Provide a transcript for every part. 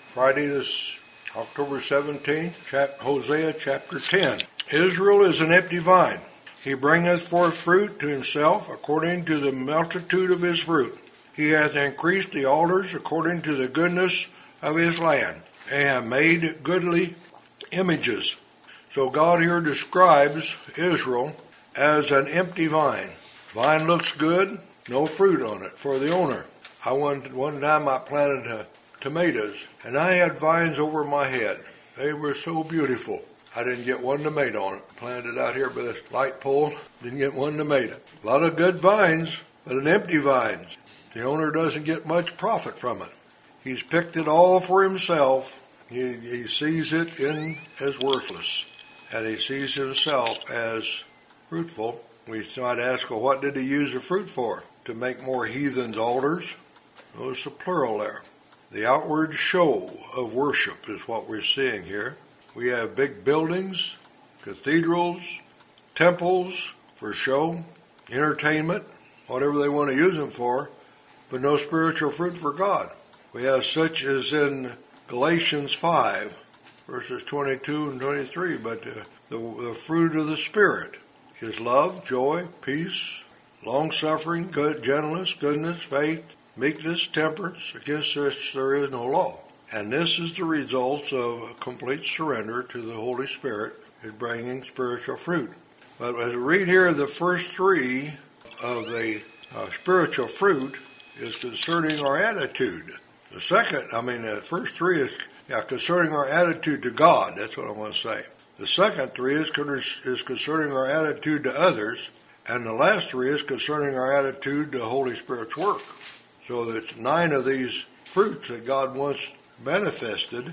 Friday this October 17th, Hosea chapter 10. Israel is an empty vine. He bringeth forth fruit to himself according to the multitude of his fruit. He hath increased the altars according to the goodness of his land. They have made goodly images. So God here describes Israel as an empty vine. Vine looks good, no fruit on it for the owner. One time I planted tomatoes, and I had vines over my head. They were so beautiful. I didn't get one tomato on it. Planted it out here by this light pole, didn't get one tomato. A lot of good vines, but an empty vine. The owner doesn't get much profit from it. He's picked it all for himself. He sees it as worthless, and he sees himself as fruitful. We might ask, well, what did he use the fruit for? To make more heathens' altars? Notice the plural there. The outward show of worship is what we're seeing here. We have big buildings, cathedrals, temples for show, entertainment, whatever they want to use them for, but no spiritual fruit for God. We have such as in Galatians 5, verses 22 and 23, but the fruit of the Spirit is love, joy, peace, long-suffering, gentleness, goodness, faith, meekness, temperance. Against which there is no law. And this is the result of a complete surrender to the Holy Spirit is bringing spiritual fruit. But as we read here, the first three of the spiritual fruit is concerning our attitude. The first three is concerning our attitude to God. That's what I want to say. The second three is concerning our attitude to others. And the last three is concerning our attitude to the Holy Spirit's work. So there's 9 of these fruits that God wants manifested.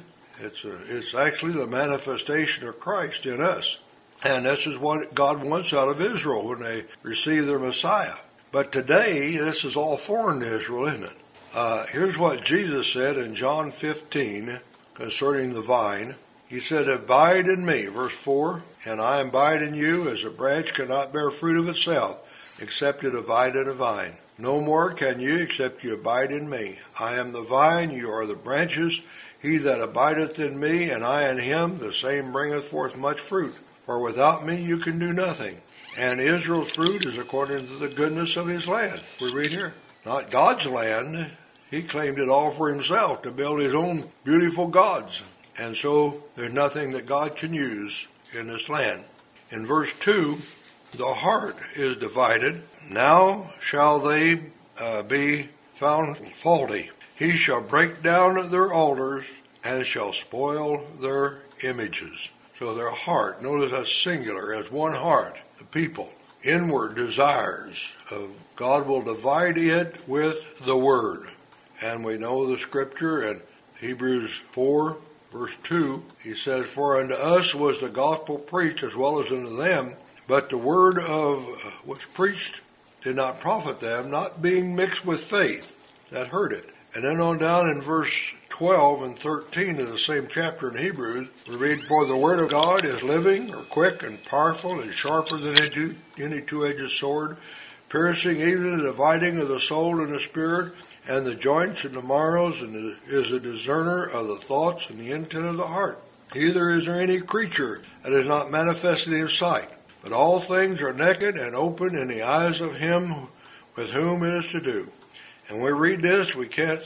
It's actually the manifestation of Christ in us. And this is what God wants out of Israel when they receive their Messiah. But today, this is all foreign to Israel, isn't it? Here's what Jesus said in John 15 concerning the vine. He said, abide in me, verse 4, and I abide in you, as a branch cannot bear fruit of itself, except it abide in a vine. No more can you, except you abide in me. I am the vine, you are the branches. He that abideth in me, and I in him, the same bringeth forth much fruit. For without me you can do nothing. And Israel's fruit is according to the goodness of his land. We read here. Not God's land. He claimed it all for himself to build his own beautiful gods. And so there's nothing that God can use in this land. In verse 2, the heart is divided. Now shall they be found faulty. He shall break down their altars and shall spoil their images. So their heart, notice that's singular, as one heart, the people. Inward desires of God will divide it with the word. And we know the scripture in Hebrews 4, verse 2, he says, for unto us was the gospel preached as well as unto them, but the word of which preached did not profit them, not being mixed with faith that heard it. And then on down in verse 12 and 13 of the same chapter in Hebrews, we read, for the word of God is living or quick and powerful and sharper than any two-edged sword, piercing even the dividing of the soul and the spirit, and the joints and the marrows, and is a discerner of the thoughts and the intent of the heart. Neither is there any creature that is not manifested in his sight, but all things are naked and open in the eyes of him with whom it is to do. And when we read this, we can't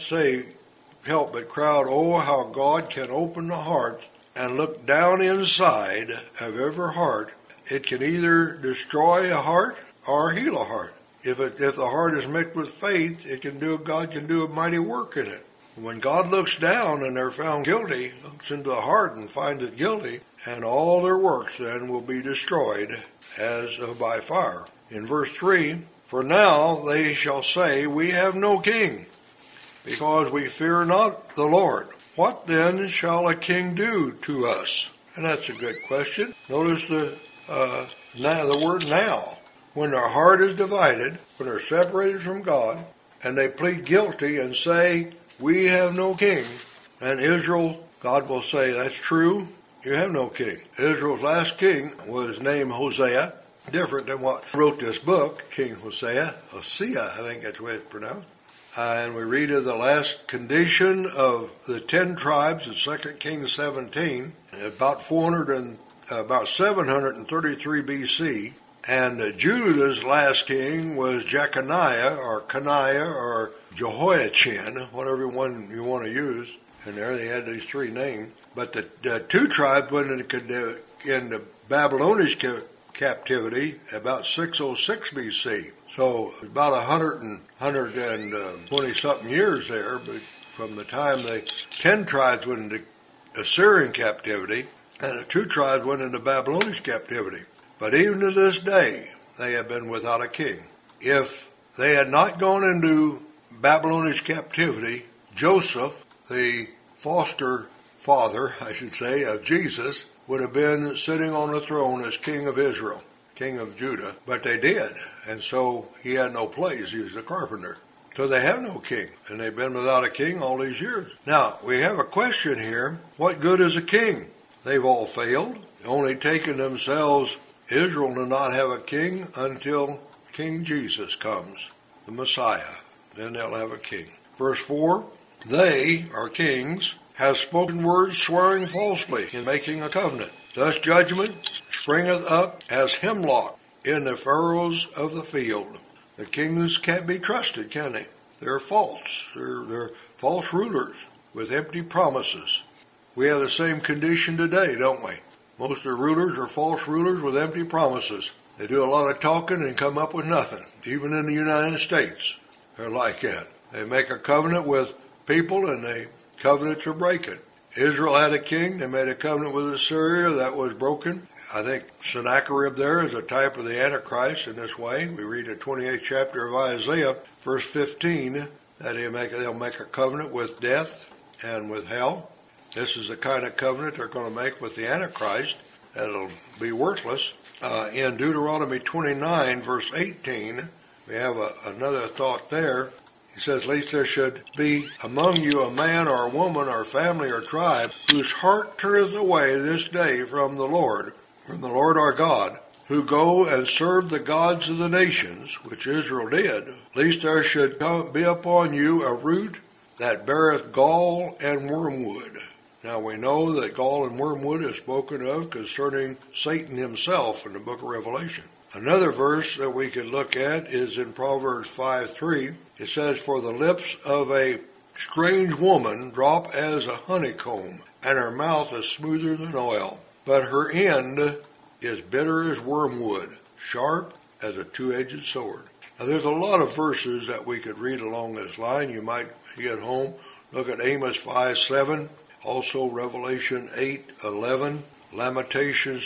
help but crowd, oh, how God can open the heart and look down inside of every heart. It can either destroy a heart or heal a heart. If the heart is mixed with faith, God can do a mighty work in it. When God looks down and they're found guilty, looks into the heart and finds it guilty, and all their works then will be destroyed as by fire. In verse 3, for now they shall say, we have no king, because we fear not the Lord. What then shall a king do to us? And that's a good question. Notice the word now. When their heart is divided, when they're separated from God, and they plead guilty and say, we have no king, and Israel, God will say, that's true, you have no king. Israel's last king was named Hosea, different than what wrote this book, King Hosea, I think that's the way it's pronounced. And we read of the last condition of the 10 tribes in 2 Kings 17, about 733 BC. And Judah's last king was Jeconiah, or Coniah, or Jehoiachin, whatever one you want to use. And there they had these 3 names. But the 2 tribes went into Babylonish captivity about 606 BC. So about 120 something years there, but from the time the 10 tribes went into Assyrian captivity, and the 2 tribes went into Babylonish captivity. But even to this day, they have been without a king. If they had not gone into Babylonish captivity, Joseph, the foster father, I should say, of Jesus, would have been sitting on the throne as king of Israel, king of Judah. But they did, and so he had no place. He was a carpenter. So they have no king, and they've been without a king all these years. Now, we have a question here. What good is a king? They've all failed, only taken themselves. Israel will not have a king until King Jesus comes, the Messiah. Then they'll have a king. Verse 4, they, or kings, have spoken words swearing falsely in making a covenant. Thus judgment springeth up as hemlock in the furrows of the field. The kings can't be trusted, can they? They're false. They're false rulers with empty promises. We have the same condition today, don't we? Most of the rulers are false rulers with empty promises. They do a lot of talking and come up with nothing. Even in the United States, they're like that. They make a covenant with people and the covenants are breaking. Israel had a king. They made a covenant with Assyria that was broken. I think Sennacherib there is a type of the Antichrist in this way. We read the 28th chapter of Isaiah, verse 15, that they'll make a covenant with death and with hell. This is the kind of covenant they're going to make with the Antichrist that'll be worthless. In Deuteronomy 29, verse 18, we have another thought there. He says, lest there should be among you a man or a woman or family or tribe whose heart turneth away this day from the Lord our God, who go and serve the gods of the nations, which Israel did, lest there should be upon you a root that beareth gall and wormwood. Now we know that gall and wormwood is spoken of concerning Satan himself in the book of Revelation. Another verse that we could look at is in Proverbs 5:3. It says, for the lips of a strange woman drop as a honeycomb, and her mouth is smoother than oil. But her end is bitter as wormwood, sharp as a two-edged sword. Now there's a lot of verses that we could read along this line. You might get home, look at Amos 5:7, also Revelation 8:11, Lamentations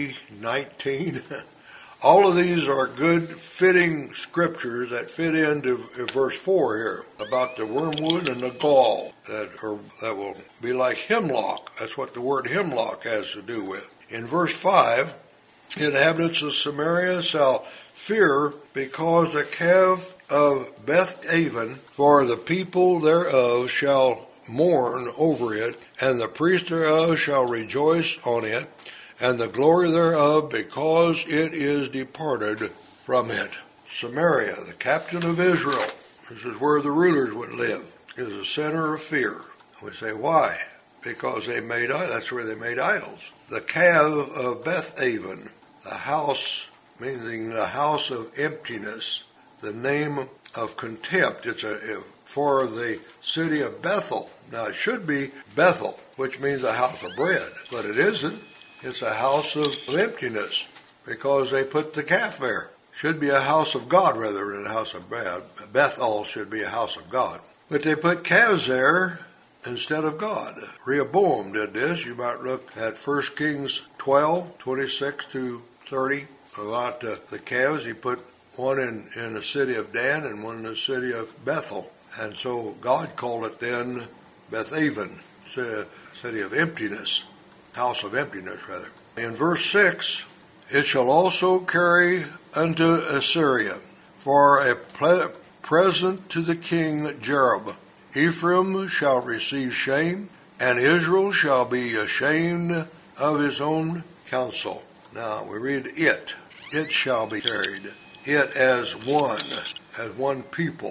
3:19. All of these are good fitting scriptures that fit into verse 4 here about the wormwood and the gall that will be like hemlock. That's what the word hemlock has to do with. In verse 5, the inhabitants of Samaria shall fear because the calf of Beth-aven, for the people thereof shall mourn over it, and the priest thereof shall rejoice on it, and the glory thereof, because it is departed from it. Samaria, the captain of Israel, this is where the rulers would live, is a center of fear. We say, why? Because that's where they made idols. The calf of Beth-aven, the house, meaning the house of emptiness, the name of contempt. It's for the city of Bethel. Now it should be Bethel, which means a house of bread, but it isn't. It's a house of emptiness because they put the calf there. Should be a house of God rather than a house of bread. Bethel should be a house of God. But they put calves there instead of God. Rehoboam did this. You might look at 1 Kings 12:26-30 about the calves. He put one in the city of Dan and one in the city of Bethel. And so God called it then Beth-aven, city of emptiness. House of emptiness, rather. In verse 6, it shall also carry unto Assyria for a present to the king Jerob. Ephraim shall receive shame, and Israel shall be ashamed of his own counsel. Now we read it. It shall be carried. It as one people.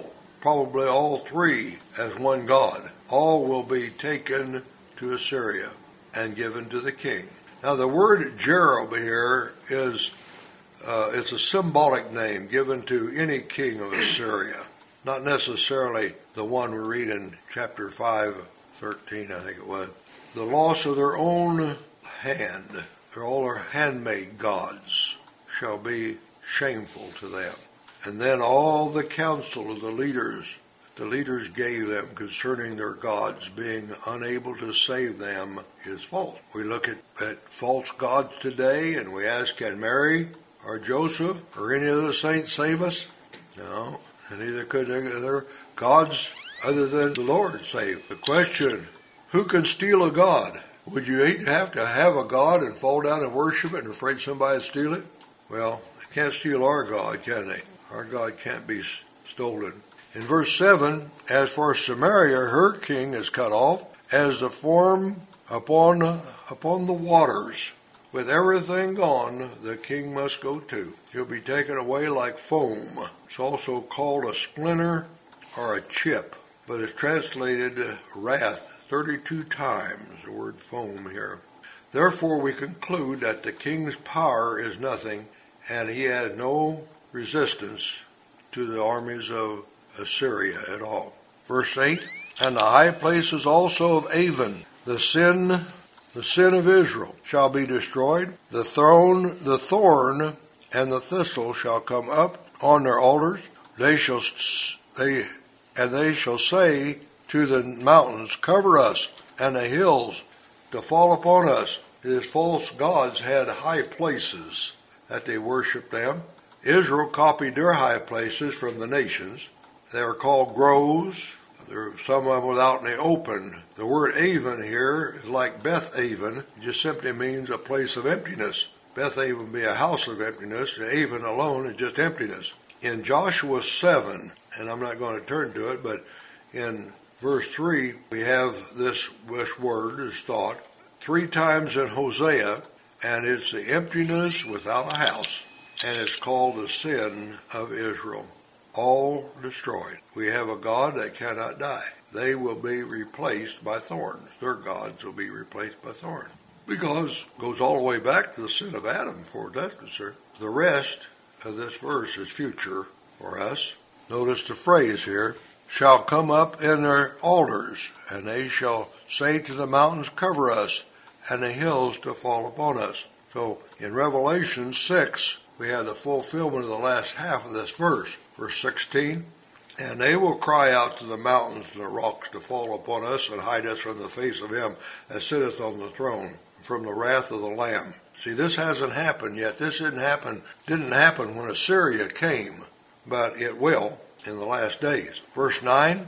probably all three as one God. All will be taken to Assyria and given to the king. Now the word Jerob here is it's a symbolic name given to any king of Assyria, not necessarily the one we read in chapter 5:13, I think it was. The loss of their own hand, all their handmaid gods, shall be shameful to them. And then all the counsel of the leaders gave them concerning their gods being unable to save them is false. We look at false gods today and we ask, can Mary or Joseph or any of the saints save us? No, and neither could their gods other than the Lord save. The question, who can steal a god? Would you have to have a god and fall down and worship it and afraid somebody would steal it? Well, they can't steal our God, can they? Our God can't be stolen. In verse 7, as for Samaria, her king is cut off, as the form upon the waters. With everything gone, the king must go too. He'll be taken away like foam. It's also called a splinter or a chip, but it's translated wrath 32 times, the word foam here. Therefore we conclude that the king's power is nothing, and he has no resistance to the armies of Assyria at all. Verse 8, and the high places also of Aven, the sin of Israel, shall be destroyed. The thorn and the thistle shall come up on their altars. They shall say to the mountains, cover us, and the hills to fall upon us. His false gods had high places that they worshipped them. Israel copied their high places from the nations. They were called groves. There are some of them without in the open. The word Aven here is like Beth Aven. It just simply means a place of emptiness. Beth Aven be a house of emptiness. The Aven alone is just emptiness. In Joshua 7, and I'm not going to turn to it, but in verse 3, we have this word, this thought, 3 times in Hosea, and it's the emptiness without a house, and it's called the sin of Israel. All destroyed. We have a God that cannot die. They will be replaced by thorns. Their gods will be replaced by thorns. Because it goes all the way back to the sin of Adam, for that's concerned. The rest of this verse is future for us. Notice the phrase here, shall come up in their altars, and they shall say to the mountains, cover us, and the hills to fall upon us. So in Revelation 6, we have the fulfillment of the last half of this verse. Verse 16, and they will cry out to the mountains and the rocks to fall upon us and hide us from the face of him that sitteth on the throne, from the wrath of the Lamb. See, this hasn't happened yet. This didn't happen when Assyria came, but it will in the last days. Verse 9,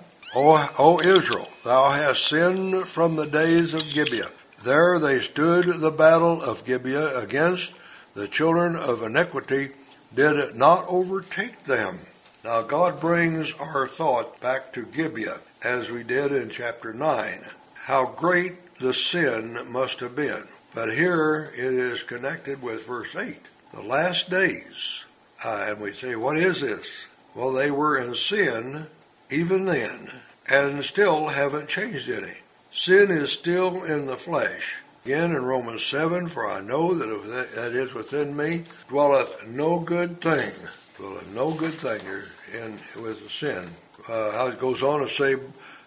O Israel, thou hast sinned from the days of Gibeah. There they stood the battle of Gibeah against the children of iniquity, did it not overtake them. Now God brings our thought back to Gibeah, as we did in chapter 9. How great the sin must have been. But here it is connected with verse 8. The last days. And we say, what is this? Well, they were in sin even then, and still haven't changed any. Sin is still in the flesh. Again in Romans 7, for I know that is within me dwelleth no good thing. Dwelleth no good thing with the sin. How it goes on to say,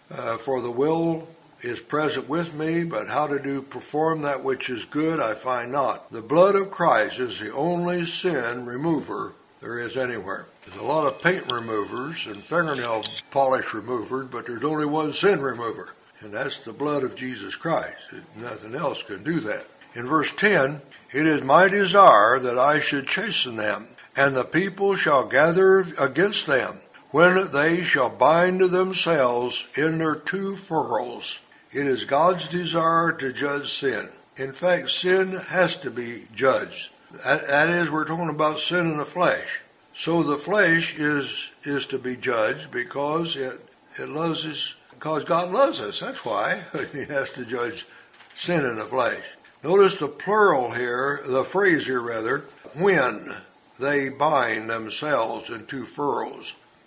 for the will is present with me, but how to perform that which is good I find not. The blood of Christ is the only sin remover there is anywhere. There's a lot of paint removers and fingernail polish removers, but there's only one sin remover, and that's the blood of Jesus Christ. Nothing else can do that. In verse 10, it is my desire that I should chasten them, and the people shall gather against them, when they shall bind themselves in their 2 furrows. It is God's desire to judge sin. In fact, sin has to be judged. That is, we're talking about sin in the flesh. So the flesh is to be judged because it loves us, because God loves us. That's why he has to judge sin in the flesh. Notice the plural here, the phrase here rather, when they bind themselves in 2 furrows.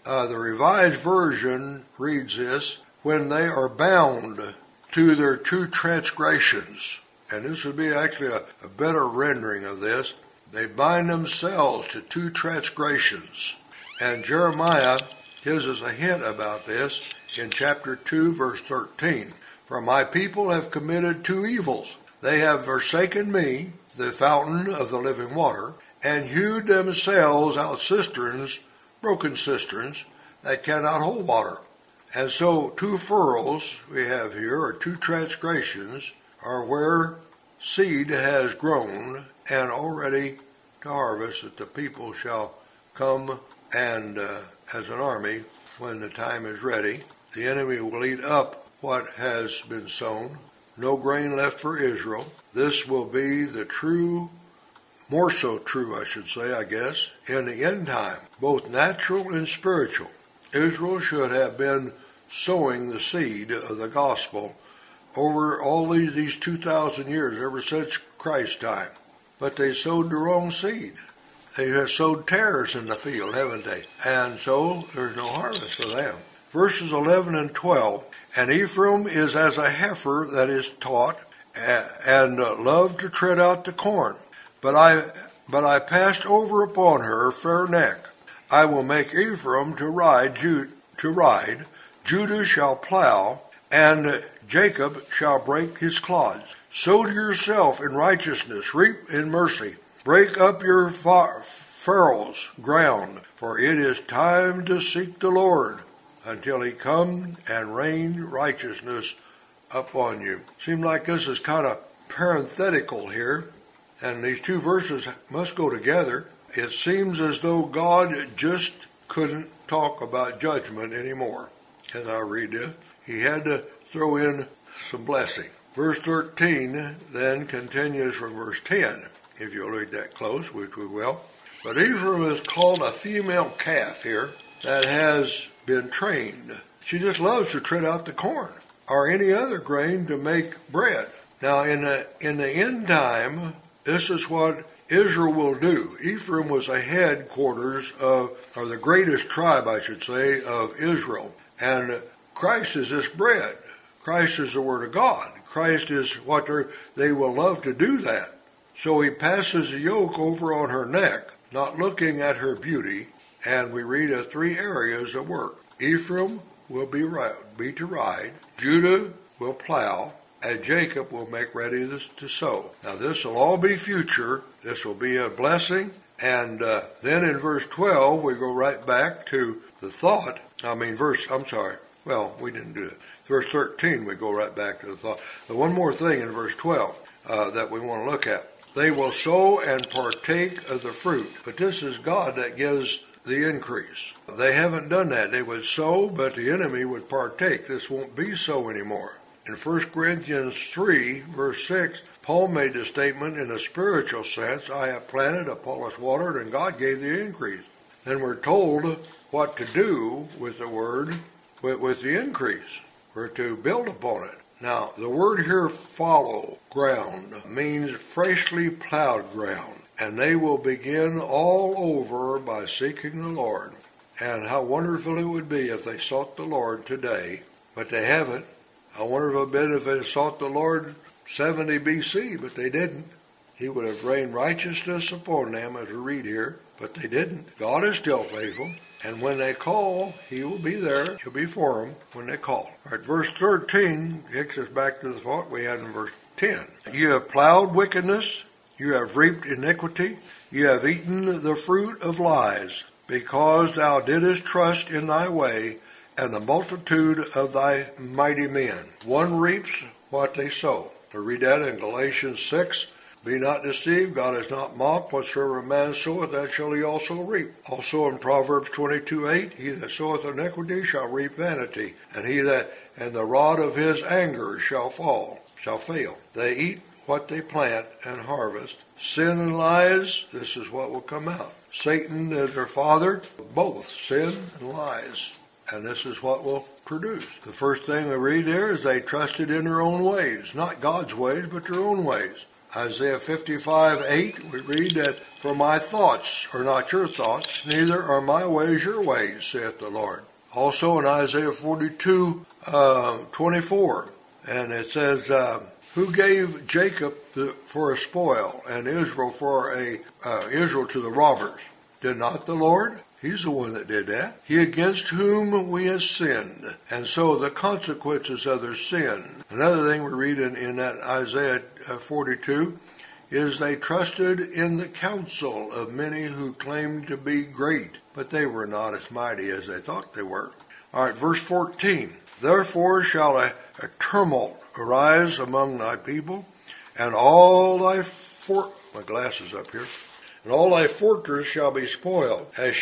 The Revised Version reads this, when they are bound to their two transgressions. And this would be actually a better rendering of this. They bind themselves to two transgressions. And Jeremiah gives us a hint about this in chapter 2, verse 13. For my people have committed two evils. They have forsaken me, the fountain of the living water, and hewed themselves out cisterns, broken cisterns, that cannot hold water. And so two furrows we have here, or two transgressions, are where seed has grown and already to harvest, that the people shall come and as an army, when the time is ready, the enemy will eat up what has been sown. No grain left for Israel. This will be the true, more so true, I should say, I guess, in the end time, both natural and spiritual. Israel should have been sowing the seed of the gospel over all these 2,000 years, ever since Christ's time. But they sowed the wrong seed. They have sowed tares in the field, haven't they? And so there's no harvest for them. Verses 11 and 12, and Ephraim is as a heifer that is taught, and loved to tread out the corn. But I passed over upon her fair neck. I will make Ephraim to ride. Judah shall plow, and Jacob shall break his clods. Sow to yourself in righteousness, reap in mercy. Break up your furrows ground, for it is time to seek the Lord, until he come and rain righteousness upon you. Seems like this is kind of parenthetical here, and these two verses must go together. It seems as though God just couldn't talk about judgment anymore. As I read this, he had to throw in some blessing. Verse 13 then continues from verse 10, if you'll read that close, which we will. But Ephraim is called a female calf here that has been trained. She just loves to tread out the corn or any other grain to make bread. Now in the end time, this is what Israel will do. Ephraim was a headquarters of, or the greatest tribe, I should say, of Israel. And Christ is this bread. Christ is the Word of God. Christ is what they will love to do that. So he passes the yoke over on her neck, not looking at her beauty, and we read of three areas of work. Ephraim will be to ride, Judah will plow, and Jacob will make ready to sow. Now this will all be future. This will be a blessing. And then in verse 12, we go right back to the thought. We didn't do it. Verse 13, we go right back to the thought. But one more thing in verse 12 that we want to look at. They will sow and partake of the fruit. But this is God that gives the increase. They haven't done that. They would sow, but the enemy would partake. This won't be so anymore. In 1 Corinthians 3, verse 6, Paul made the statement in a spiritual sense, I have planted, Apollos watered, and God gave the increase. Then we're told what to do with the word, with the increase. We're to build upon it. Now, the word here, fallow ground, means freshly plowed ground. And they will begin all over by seeking the Lord. And how wonderful it would be if they sought the Lord today, but they haven't. I wonder if it would have been if they sought the Lord 70 BC, but they didn't. He would have rained righteousness upon them, as we read here, but they didn't. God is still faithful, and when they call, he will be there. He'll be for them when they call. All right, verse 13 takes us back to the thought we had in verse 10. You have plowed wickedness, you have reaped iniquity, you have eaten the fruit of lies, because thou didst trust in thy way, and the multitude of thy mighty men. One reaps what they sow. To read that in Galatians 6, be not deceived, God is not mocked, whatsoever a man soweth, that shall he also reap. Also in Proverbs 22:8, he that soweth iniquity shall reap vanity, and the rod of his anger shall fail. They eat what they plant and harvest. Sin and lies, this is what will come out. Satan is their father, both sin and lies. And this is what will produce. The first thing we read there is they trusted in their own ways. Not God's ways, but their own ways. Isaiah 55:8, we read that, "For my thoughts are not your thoughts, neither are my ways your ways, saith the Lord." Also in Isaiah 42:24, and it says, "Who gave Jacob for a spoil, and Israel Israel to the robbers? Did not the Lord? He's the one that did that. He against whom we have sinned." And so the consequences of their sin. Another thing we read in that Isaiah 42 is they trusted in the counsel of many who claimed to be great, but they were not as mighty as they thought they were. All right, verse 14. "Therefore shall a tumult arise among thy people, and all thy my glasses up here. And all thy fortress shall be spoiled, as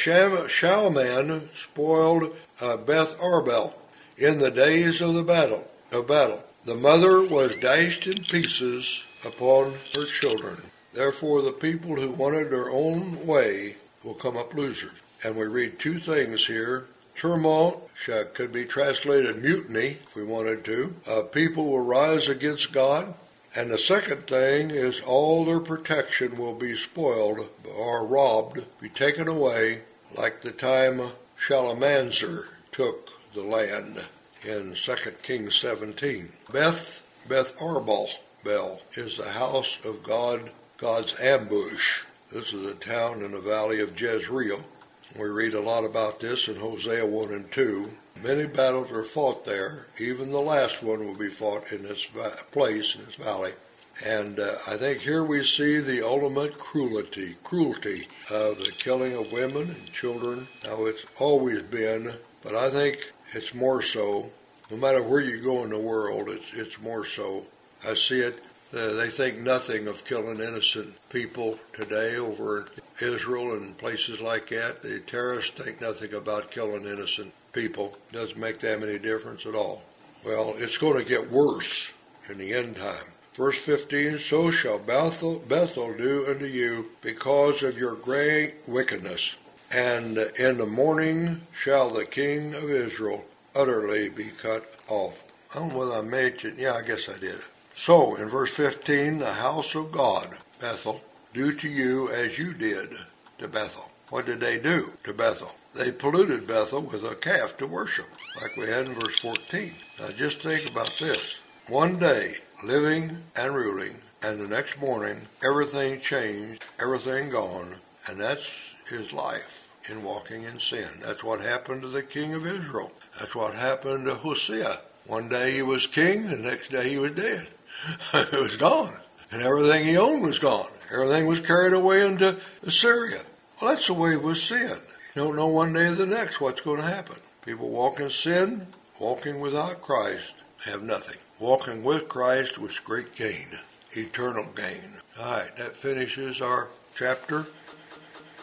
Shalman spoiled Beth Arbel in the days of the battle. The mother was dashed in pieces upon her children. Therefore the people who wanted their own way will come up losers." And we read two things here. Tumult could be translated mutiny, if we wanted to. People will rise against God. And the second thing is all their protection will be spoiled or robbed, be taken away, like the time Shalmaneser took the land in 2 Kings 17. Beth Arbel is the house of God's ambush. This is a town in the valley of Jezreel. We read a lot about this in Hosea 1 and 2. Many battles are fought there. Even the last one will be fought in this place, in this valley. And I think here we see the ultimate cruelty of the killing of women and children. Now, it's always been, but I think it's more so. No matter where you go in the world, it's more so. I see it. They think nothing of killing innocent people today over in Israel and places like that. The terrorists think nothing about killing innocent people. It doesn't make that any difference at all. Well, it's going to get worse in the end time. Verse 15, "So shall Bethel do unto you because of your great wickedness. And in the morning shall the king of Israel utterly be cut off." I don't know whether I mentioned, I guess I did. So, in verse 15, "The house of God, Bethel, do to you as you did to Bethel." What did they do to Bethel? They polluted Bethel with a calf to worship, like we had in verse 14. Now just think about this. One day, living and ruling, and the next morning, everything changed, everything gone, and that's his life in walking in sin. That's what happened to the king of Israel. That's what happened to Hosea. One day he was king, the next day he was dead. It was gone. And everything he owned was gone. Everything was carried away into Assyria. Well, that's the way with sin. You don't know one day or the next what's going to happen. People walk in sin, walking without Christ, have nothing. Walking with Christ was great gain, eternal gain. All right, that finishes our chapter